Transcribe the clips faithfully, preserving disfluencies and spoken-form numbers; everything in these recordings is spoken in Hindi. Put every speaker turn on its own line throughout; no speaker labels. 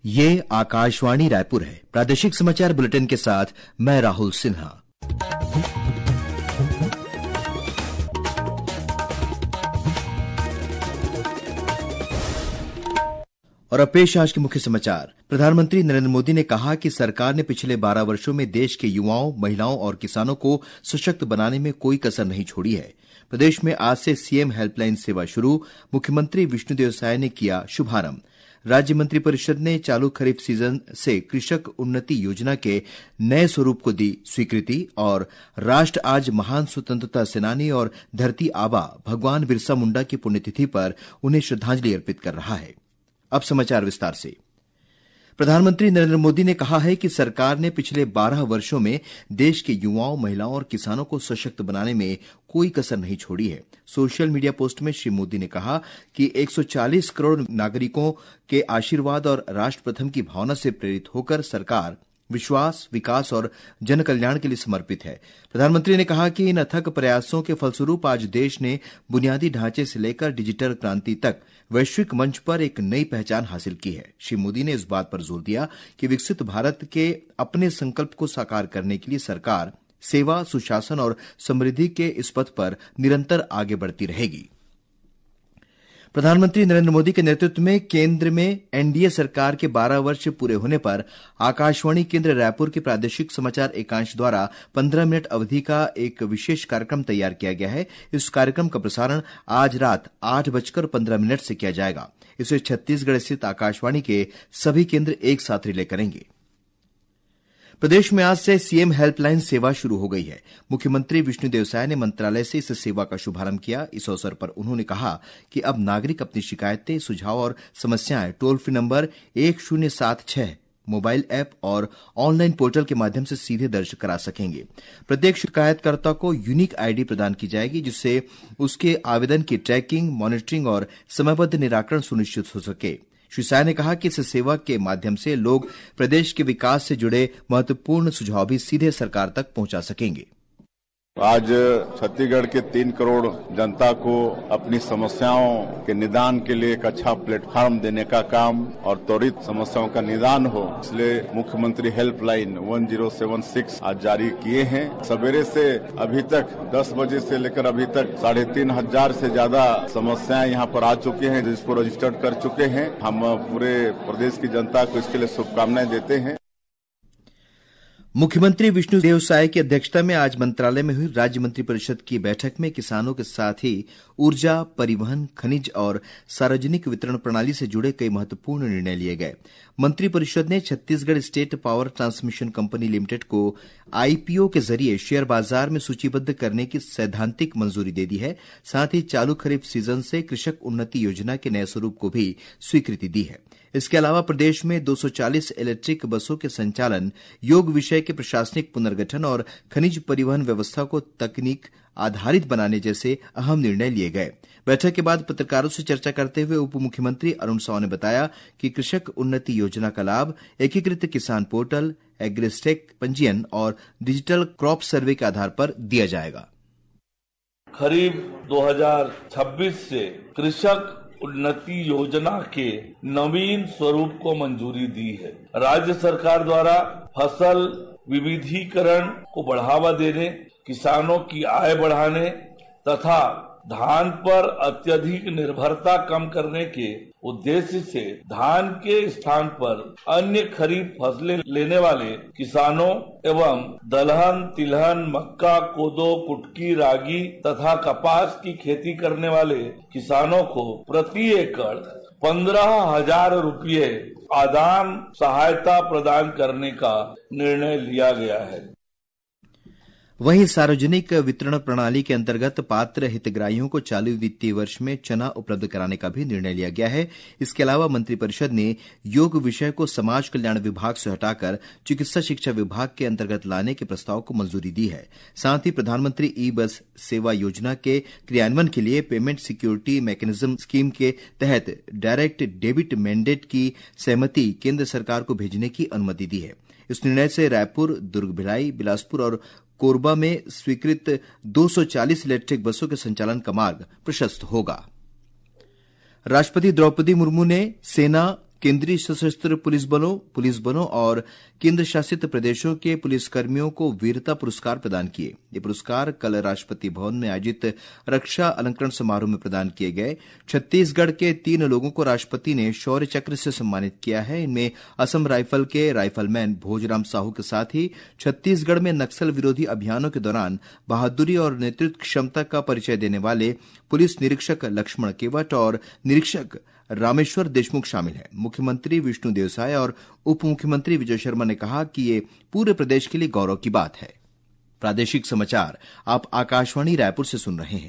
ये आकाशवाणी रायपुर है। प्रादेशिक समाचार बुलेटिन के साथ मैं राहुल सिन्हा। और अब पेश आज के मुख्य समाचार। प्रधानमंत्री नरेंद्र मोदी ने कहा कि सरकार ने पिछले बारह वर्षों में देश के युवाओं, महिलाओं और किसानों को सशक्त बनाने में कोई कसर नहीं छोड़ी है। प्रदेश में आज से सीएम हेल्पलाइन सेवा शुरू, मुख्यमंत्री विष्णुदेव साय ने किया शुभारंभ। राज्य मंत्रिपरिषद ने चालू खरीफ सीजन से कृषक उन्नति योजना के नए स्वरूप को दी स्वीकृति। और राष्ट्र आज महान स्वतंत्रता सेनानी और धरती आबा भगवान बिरसा मुंडा की पुण्यतिथि पर उन्हें श्रद्धांजलि अर्पित कर रहा है। अब समाचार विस्तार से। प्रधानमंत्री नरेंद्र मोदी ने कहा है कि सरकार ने पिछले बारह वर्षों में देश के युवाओं, महिलाओं और किसानों को सशक्त बनाने में कोई कसर नहीं छोड़ी है। सोशल मीडिया पोस्ट में श्री मोदी ने कहा कि एक सौ चालीस करोड़ नागरिकों के आशीर्वाद और राष्ट्र प्रथम की भावना से प्रेरित होकर सरकार विश्वास, विकास और जन कल्याण के लिए समर्पित है। प्रधानमंत्री ने कहा कि इन अथक प्रयासों के फलस्वरूप आज देश ने बुनियादी ढांचे से लेकर डिजिटल क्रांति तक वैश्विक मंच पर एक नई पहचान हासिल की है। श्री मोदी ने इस बात पर जोर दिया कि विकसित भारत के अपने संकल्प को साकार करने के लिए सरकार सेवा, सुशासन और समृद्धि के इस पथ पर निरंतर आगे बढ़ती रहेगी। प्रधानमंत्री नरेंद्र मोदी के नेतृत्व में केंद्र में एनडीए सरकार के बारह वर्ष पूरे होने पर आकाशवाणी केंद्र रायपुर के प्रादेशिक समाचार एकांश द्वारा पंद्रह मिनट अवधि का एक विशेष कार्यक्रम तैयार किया गया है। इस कार्यक्रम का प्रसारण आज रात आठ बजकर पंद्रह मिनट से किया जाएगा। इसे छत्तीसगढ़ स्थित आकाशवाणी के सभी केंद्र एक साथ रिले करेंगे। प्रदेश में आज से सीएम हेल्पलाइन सेवा शुरू हो गई है। मुख्यमंत्री विष्णुदेव साय ने मंत्रालय से इस सेवा का शुभारंभ किया। इस अवसर पर उन्होंने कहा कि अब नागरिक अपनी शिकायतें, सुझाव और समस्याएं टोल फ्री नंबर एक शून्य सात छह मोबाइल ऐप और ऑनलाइन पोर्टल के माध्यम से सीधे दर्ज करा सकेंगे। प्रत्येक शिकायतकर्ता को यूनिक आईडी प्रदान की जाएगी, जिससे उसके आवेदन की ट्रैकिंग, मॉनिटरिंग और समयबद्ध निराकरण सुनिश्चित हो सके। श्री साय ने कहा कि इस सेवा के माध्यम से लोग प्रदेश के विकास से जुड़े महत्वपूर्ण सुझाव भी सीधे सरकार तक पहुंचा सकेंगे।
आज छत्तीसगढ़ के तीन करोड़ जनता को अपनी समस्याओं के निदान के लिए एक अच्छा प्लेटफॉर्म देने का काम और त्वरित समस्याओं का निदान हो, इसलिए मुख्यमंत्री हेल्पलाइन एक शून्य सात छह आज जारी किए हैं। सवेरे से अभी तक दस बजे से लेकर अभी तक साढ़े तीन हजार से ज्यादा समस्याएं यहाँ पर आ चुकी हैं, जिसको रजिस्टर्ड कर चुके हैं। हम पूरे प्रदेश की जनता को इसके लिए शुभकामनाएं देते हैं।
मुख्यमंत्री विष्णुदेव साय की अध्यक्षता में आज मंत्रालय में हुई राज्य मंत्रिपरिषद की बैठक में किसानों के साथ ही ऊर्जा, परिवहन, खनिज और सार्वजनिक वितरण प्रणाली से जुड़े कई महत्वपूर्ण निर्णय लिए गए। मंत्रिपरिषद ने Chhattisgarh state power transmission company limited को आईपीओ के जरिए शेयर बाजार में सूचीबद्ध करने की सैद्धांतिक मंजूरी दे दी है। साथ ही चालू खरीफ सीजन से कृषक उन्नति योजना के नए स्वरूप को भी स्वीकृति दी है। इसके अलावा प्रदेश में दो सौ चालीस इलेक्ट्रिक बसों के संचालन, योग विषय के प्रशासनिक पुनर्गठन और खनिज परिवहन व्यवस्था को तकनीक आधारित बनाने जैसे अहम निर्णय लिए गए। बैठक के बाद पत्रकारों से चर्चा करते हुए उप मुख्यमंत्री अरुण साव ने बताया कि कृषक उन्नति योजना का लाभ एकीकृत किसान पोर्टल, एग्रीस्टेक पंजीयन और डिजिटल क्रॉप सर्वे के आधार पर दिया जाएगा।
खरीफ दो हजार छब्बीस से कृषक उन्नति योजना के नवीन स्वरूप को मंजूरी दी है। राज्य सरकार द्वारा फसल विविधीकरण को बढ़ावा देने, किसानों की आय बढ़ाने तथा धान पर अत्यधिक निर्भरता कम करने के उद्देश्य से धान के स्थान पर अन्य खरीफ फसलें लेने वाले किसानों एवं दलहन, तिलहन, मक्का, कोदो, कुटकी, रागी तथा कपास की खेती करने वाले किसानों को प्रति एकड़ पंद्रह हजार रुपये आदान सहायता प्रदान करने का निर्णय लिया गया है।
वहीं सार्वजनिक वितरण प्रणाली के अंतर्गत पात्र हितग्राहियों को चालू वित्तीय वर्ष में चना उपलब्ध कराने का भी निर्णय लिया गया है। इसके अलावा मंत्रिपरिषद ने योग विषय को समाज कल्याण विभाग से हटाकर चिकित्सा शिक्षा विभाग के अंतर्गत लाने के प्रस्ताव को मंजूरी दी है। साथ ही प्रधानमंत्री ई बस सेवा योजना के क्रियान्वयन के लिए पेमेंट सिक्योरिटी मैकेनिज्म स्कीम के तहत डायरेक्ट डेबिट मैंडेट की सहमति केंद्र सरकार को भेजने की अनुमति दी है। इस निर्णय से रायपुर, दुर्ग, भिलाई, बिलासपुर और कोरबा में स्वीकृत दो सौ चालीस इलेक्ट्रिक बसों के संचालन का मार्ग प्रशस्त होगा। राष्ट्रपति द्रौपदी मुर्मू ने सेना, केंद्रीय सशस्त्र पुलिस बलों पुलिस बलों और केंद्र शासित प्रदेशों के पुलिसकर्मियों को वीरता पुरस्कार प्रदान किए। ये पुरस्कार कल राष्ट्रपति भवन में आयोजित रक्षा अलंकरण समारोह में प्रदान किए गए। छत्तीसगढ़ के तीन लोगों को राष्ट्रपति ने शौर्य चक्र से सम्मानित किया है। इनमें असम राइफल के राइफलमैन भोजराम साहू के साथ ही छत्तीसगढ़ में नक्सल विरोधी अभियानों के दौरान बहादुरी और नेतृत्व क्षमता का परिचय देने वाले पुलिस निरीक्षक लक्ष्मण केवट और निरीक्षक रामेश्वर देशमुख शामिल हैं। मुख्यमंत्री विष्णुदेव साय और उप मुख्यमंत्री विजय शर्मा ने कहा कि ये पूरे प्रदेश के लिए गौरव की बात है। प्रादेशिक समाचार आप आकाशवाणी रायपुर से सुन रहे हैं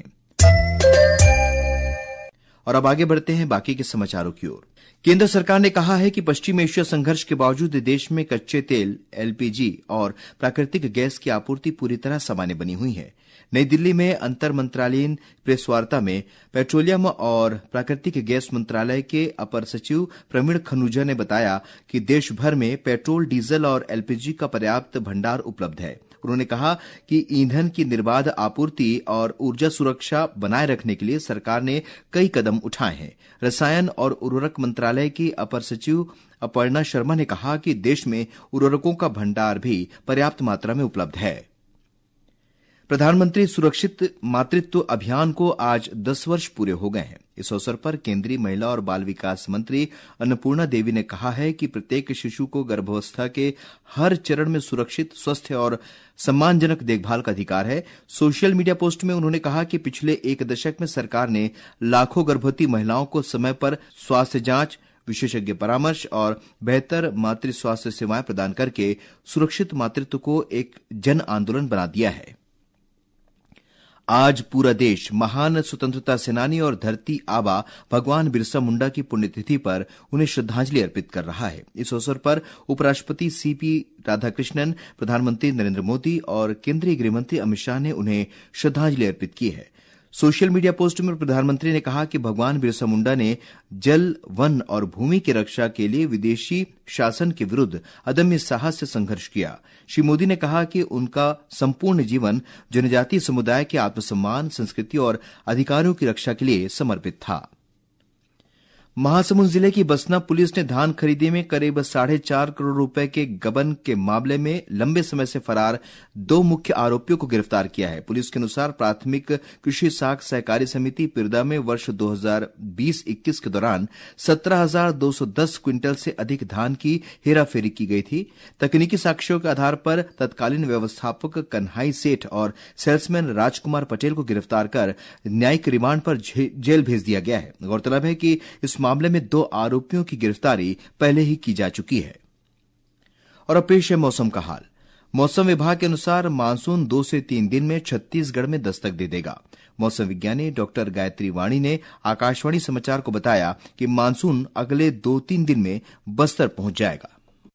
और अब आगे बढ़ते हैं बाकी के समाचारों की ओर। केंद्र सरकार ने कहा है कि पश्चिम एशिया संघर्ष के बावजूद देश में कच्चे तेल, एलपीजी और प्राकृतिक गैस की आपूर्ति पूरी तरह सामान्य बनी हुई है। नई दिल्ली में अंतर मंत्रालयीन प्रेस वार्ता में पेट्रोलियम और प्राकृतिक गैस मंत्रालय के अपर सचिव प्रवीण खनूजा ने बताया कि देश भर में पेट्रोल, डीजल और एलपीजी का पर्याप्त भंडार उपलब्ध है। उन्होंने कहा कि ईंधन की निर्बाध आपूर्ति और ऊर्जा सुरक्षा बनाए रखने के लिए सरकार ने कई कदम उठाए हैं। रसायन और उर्वरक मंत्रालय की अपर सचिव अपर्णा शर्मा ने कहा कि देश में उर्वरकों का भंडार भी पर्याप्त मात्रा में उपलब्ध है। प्रधानमंत्री सुरक्षित मातृत्व अभियान को आज दस वर्ष पूरे हो गए हैं। इस अवसर पर केंद्रीय महिला और बाल विकास मंत्री अन्नपूर्णा देवी ने कहा है कि प्रत्येक शिशु को गर्भावस्था के हर चरण में सुरक्षित, स्वस्थ और सम्मानजनक देखभाल का अधिकार है। सोशल मीडिया पोस्ट में उन्होंने कहा कि पिछले एक दशक में सरकार ने लाखों गर्भवती महिलाओं को समय पर स्वास्थ्य जांच, विशेषज्ञ परामर्श और बेहतर मातृ स्वास्थ्य सेवाएं प्रदान करके सुरक्षित मातृत्व को एक जन आंदोलन बना दिया है। आज पूरा देश महान स्वतंत्रता सेनानी और धरती आबा भगवान बिरसा मुंडा की पुण्यतिथि पर उन्हें श्रद्धांजलि अर्पित कर रहा है। इस अवसर पर उपराष्ट्रपति सीपी राधाकृष्णन, प्रधानमंत्री नरेंद्र मोदी और केंद्रीय गृहमंत्री अमित शाह ने उन्हें श्रद्धांजलि अर्पित की है। सोशल मीडिया पोस्ट में प्रधानमंत्री ने कहा कि भगवान बिरसा मुंडा ने जल, वन और भूमि की रक्षा के लिए विदेशी शासन के विरुद्ध अदम्य साहस से संघर्ष किया। श्री मोदी ने कहा कि उनका संपूर्ण जीवन जनजातीय समुदाय के आत्मसम्मान, संस्कृति और अधिकारों की रक्षा के लिए समर्पित था। महासमुंद जिले की बसना पुलिस ने धान खरीदी में करीब साढ़े चार करोड़ रुपए के गबन के मामले में लंबे समय से फरार दो मुख्य आरोपियों को गिरफ्तार किया है। पुलिस के अनुसार प्राथमिक कृषि साख सहकारी समिति पिरदा में वर्ष दो हज़ार बीस इक्कीस के दौरान सत्रह हज़ार दो सौ दस क्विंटल से अधिक धान की हेराफेरी की गई थी। तकनीकी साक्ष्यों के आधार पर तत्कालीन व्यवस्थापक कन्हाई सेठ और सेल्समैन राजकुमार पटेल को गिरफ्तार कर न्यायिक रिमांड पर जेल भेज दिया गया है। गौरतलब है कि इस मामले में दो आरोपियों की गिरफ्तारी पहले ही की जा चुकी है। और अब पेश है मौसम का हाल। मौसम विभाग के अनुसार मानसून दो से तीन दिन में छत्तीसगढ़ में दस्तक दे देगा। मौसम विज्ञानी डॉक्टर गायत्री वाणी ने आकाशवाणी समाचार को बताया कि मानसून अगले दो तीन दिन में बस्तर पहुंच जाएगा।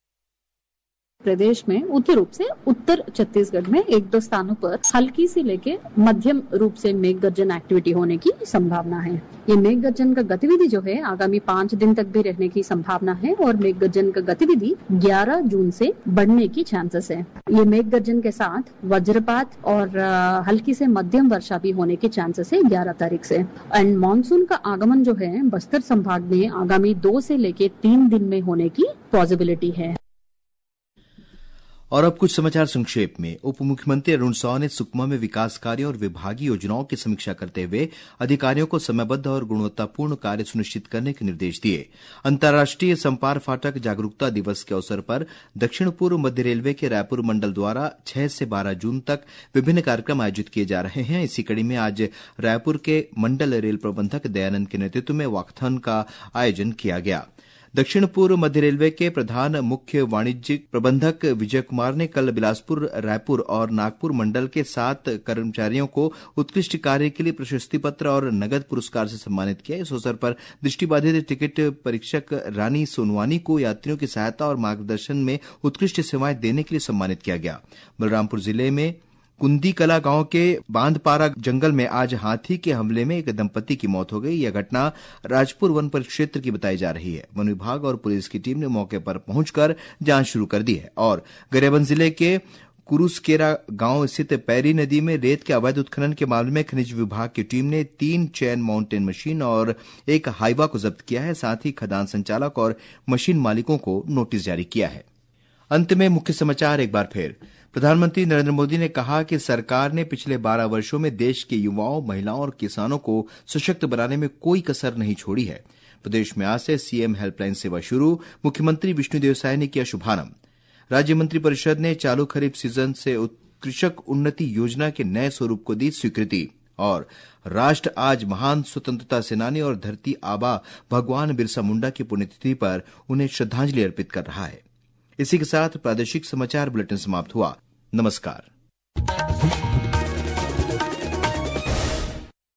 प्रदेश में मुख्य रूप से उत्तर छत्तीसगढ़ में एक दो स्थानों पर हल्की से लेके मध्यम रूप से मेघ गर्जन एक्टिविटी होने की संभावना है। ये मेघ गर्जन का गतिविधि जो है आगामी पांच दिन तक भी रहने की संभावना है और मेघ गर्जन का गतिविधि ग्यारह जून से बढ़ने की चांसेस है। ये मेघ गर्जन के साथ वज्रपात और हल्की से मध्यम वर्षा भी होने के चांसेस है ग्यारह तारीख से। एंड मानसून का आगमन जो है बस्तर संभाग में आगामी दो से लेके तीन दिन में होने की पॉसिबिलिटी है।
और अब कुछ समाचार संक्षेप में। उप मुख्यमंत्री अरुण साव ने सुकमा में विकास कार्यों और विभागीय योजनाओं की समीक्षा करते हुए अधिकारियों को समयबद्ध और गुणवत्तापूर्ण कार्य सुनिश्चित करने के निर्देश दिए। अंतर्राष्ट्रीय संपार फाटक जागरूकता दिवस के अवसर पर दक्षिण पूर्व मध्य रेलवे के रायपुर मंडल द्वारा छह से बारह जून तक विभिन्न कार्यक्रम आयोजित किए जा रहे हैं। इसी कड़ी में आज रायपुर के मंडल रेल प्रबंधक दयानंद के नेतृत्व में वॉकथॉन का आयोजन किया गया। दक्षिण पूर्व मध्य रेलवे के प्रधान मुख्य वाणिज्यिक प्रबंधक विजय कुमार ने कल बिलासपुर, रायपुर और नागपुर मंडल के सात कर्मचारियों को उत्कृष्ट कार्य के लिए प्रशस्ति पत्र और नगद पुरस्कार से सम्मानित किया। इस अवसर पर दृष्टिबाधित टिकट परीक्षक रानी सोनवानी को यात्रियों की सहायता और मार्गदर्शन में उत्कृष्ट सेवाएं देने के लिए सम्मानित किया गया। बलरामपुर जिले में कुंदी कला गांव के बांधपारा जंगल में आज हाथी के हमले में एक दंपति की मौत हो गई। यह घटना राजपुर वन परिक्षेत्र की बताई जा रही है। वन विभाग और पुलिस की टीम ने मौके पर पहुंचकर जांच शुरू कर दी है और गरियाबंद जिले के कुरुस्केरा गांव स्थित पैरी नदी में रेत के अवैध उत्खनन के मामले में खनिज विभाग की टीम ने तीन चैन माउंटेन मशीन और एक हाइवा को जब्त किया है। साथ ही खदान संचालक और मशीन मालिकों को नोटिस जारी किया है। अंत में मुख्य समाचार एक बार फिर। प्रधानमंत्री नरेंद्र मोदी ने कहा कि सरकार ने पिछले बारह वर्षों में देश के युवाओं, महिलाओं और किसानों को सशक्त बनाने में कोई कसर नहीं छोड़ी है। प्रदेश में आज से सीएम हेल्पलाइन सेवा शुरू, मुख्यमंत्री विष्णुदेव साय ने किया शुभारंभ। राज्य मंत्रिपरिषद ने चालू खरीफ सीजन से कृषक उन्नति योजना के नए स्वरूप को दी स्वीकृति। और राष्ट्र आज महान स्वतंत्रता सेनानी और धरती आबा भगवान बिरसा मुंडा की पुण्यतिथि पर उन्हें श्रद्धांजलि अर्पित कर रहा है। इसी के साथ प्रादेशिक समाचार बुलेटिन समाप्त हुआ। नमस्कार।